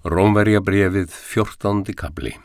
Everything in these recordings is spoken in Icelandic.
Rómverjabréfið 14. kafli.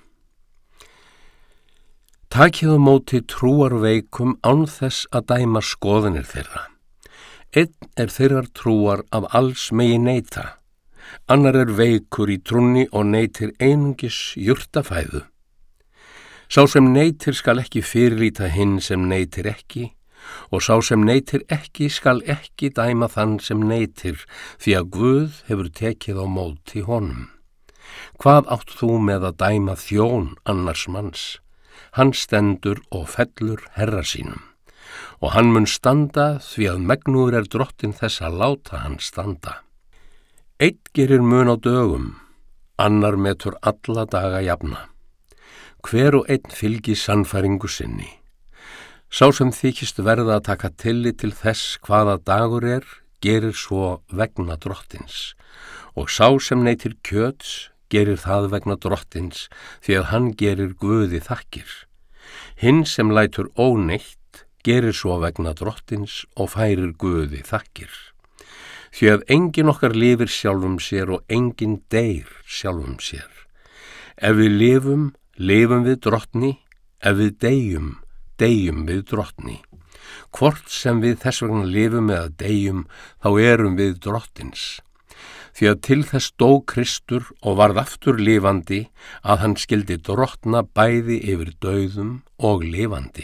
Takið á móti trúarveikum án þess að dæma skoðanir þeirra. Einn þeirrar trúar af alls megi neita, annar veikur í trúnni og neitir einungis jurtafæðu. Sá sem neitir skal ekki fyrirlíta hinn sem neitir ekki, og sá sem neitir ekki skal ekki dæma þann sem neitir, því að Guð hefur tekið á móti honum. Hvað átt þú með að dæma þjón annars manns? Hann stendur og fellur herra sínum, og hann mun standa því að megnugur drottinn þess að láta hann standa. Einn gerir mun á dögum, annar metur alla daga jafna. Hver og einn fylgir sannfæringu sinni. Sá sem þykist verða að taka tillit til þess hvaða dagur gerir svo vegna drottins, og sá sem neitir kjöts gerir það vegna drottins, því að hann gerir Guði þakkir. Hinn sem lætur óneitt gerir svo vegna drottins og færir Guði þakkir. Því að enginn okkar lifir sjálfum sér og enginn deyr sjálfum sér. Ef við lifum, lifum við drottni, ef við deyjum, deyjum við drottni. Hvort sem við þess vegna lifum eða deyjum, þá erum við drottins. Því að til þess dó Kristur og varð aftur lifandi, að hann skyldi drottna bæði yfir dauðum og lifandi.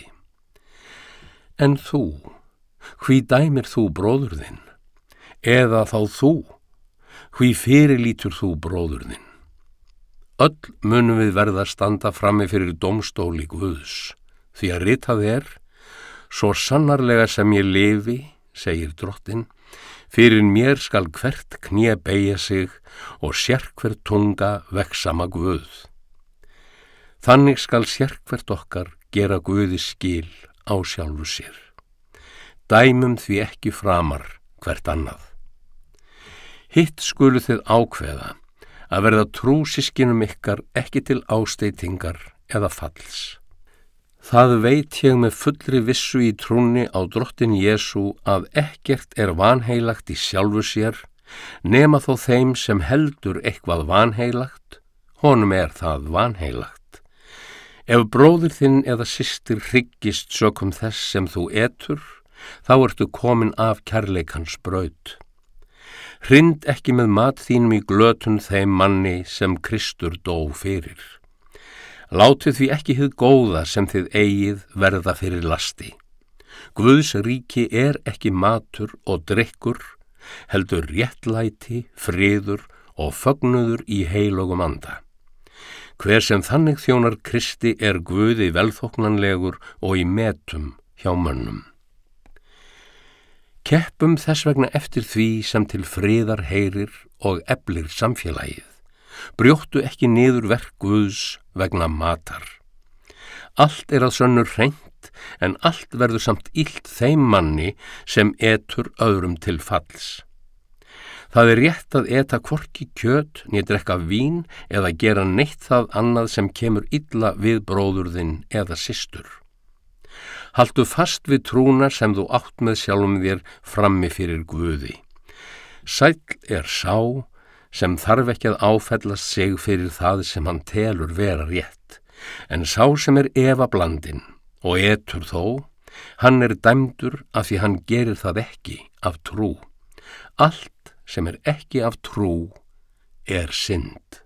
En þú, hví dæmir þú bróður þinn? Eða þá þú, hví fyrirlítur þú bróður þinn? Öll munum við verða að standa frammi fyrir dómstóli Guðs, því að ritað svo sannarlega sem ég lifi, segir drottinn, fyrir mér skal hvert kné beygja sig og sérhver tunga vegsama Guð. Þannig skal sérhvert okkar gera Guði skil á sjálfu sér. Dæmum því ekki framar hvert annað. Hitt skulu þið ákveða að verða trúsyskinum ykkar ekki til ásteytingar eða falls. Það veit ég með fullri vissu í trúnni á drottinn Jesú að ekkert vanheilagt í sjálfu sér, nema þó þeim sem heldur eitthvað vanheilagt, honum það vanheilagt. Ef bróðir þinn eða systir hryggist sökum þess sem þú etur, þá ertu komin af kærleikans braut. Hrynd ekki með mat þínum í glötun þeim manni sem Kristur dó fyrir. Látið því ekki hið góða sem þið eigið verða fyrir lasti. Guðs ríki ekki matur og drykkur, heldur réttlæti, friður og fögnuður í heilögum anda. Hver sem þannig þjónar Kristi Guði velþóknanlegur og í metum hjá mönnum. Keppum þess vegna eftir því sem til friðar heyrir og eflir samfélagið. Brjóttu ekki niður verk Guðs vegna matar. Allt að sönnu hreint, en allt verður samt illt þeim manni sem etur öðrum til falls. Það rétt að eta hvorki kjöt né drekka vín eða gera neitt það annað sem kemur illa við bróður þinn eða systur. Haltu fast við trúna sem þú átt með sjálfum þér frammi fyrir Guði. Sæll sá sem þarf ekki að áfellast sig fyrir það sem hann telur vera rétt, en sá sem efablandinn og etur þó, hann dæmdur af því hann gerir það ekki af trú. Allt sem ekki af trú synd.